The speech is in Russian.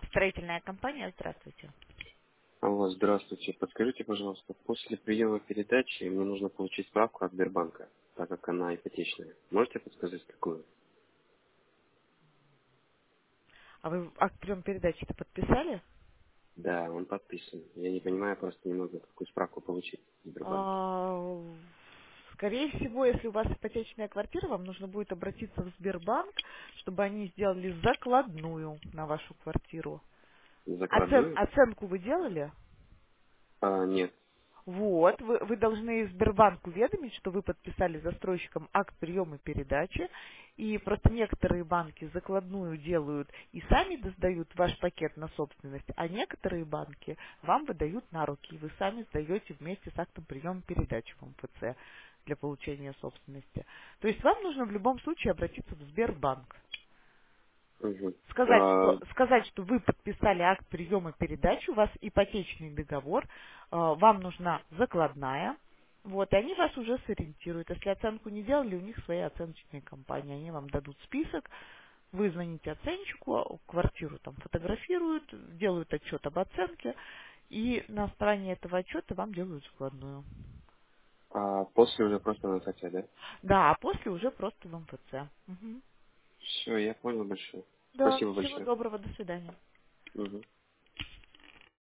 Строительная компания, здравствуйте. Алло, здравствуйте. Подскажите, пожалуйста, после приема передачи мне нужно получить справку от Сбербанка, так как она ипотечная. Можете подсказать, какую? А вы акт приема передачи-то подписали? Да, он подписан. Я не понимаю просто немного, какую справку получить в Сбербанке. А, Скорее всего, если у вас ипотечная квартира, вам нужно будет обратиться в Сбербанк, чтобы они сделали закладную на вашу квартиру. Закладную? Оценку вы делали? Нет. Вот, вы должны Сбербанк уведомить, что вы подписали застройщиком акт приема и передачи, и просто некоторые банки закладную делают и сами сдают ваш пакет на собственность, а некоторые банки вам выдают на руки, и вы сами сдаете вместе с актом приема и передачи в МФЦ для получения собственности. То есть вам нужно в любом случае обратиться в Сбербанк. Угу. Сказать, что вы подписали акт приема передачи, у вас ипотечный договор, вам нужна закладная, вот, и они вас уже сориентируют. Если оценку не делали, у них свои оценочные компании, они вам дадут список, вы звоните оценщику, квартиру там фотографируют, делают отчет об оценке, и на основании этого отчета вам делают закладную. После уже просто на МФЦ, да? Да, а после уже просто в МФЦ. Мгм. Все, я понял большое. Да, Спасибо всего большое. доброго, до свидания. Угу.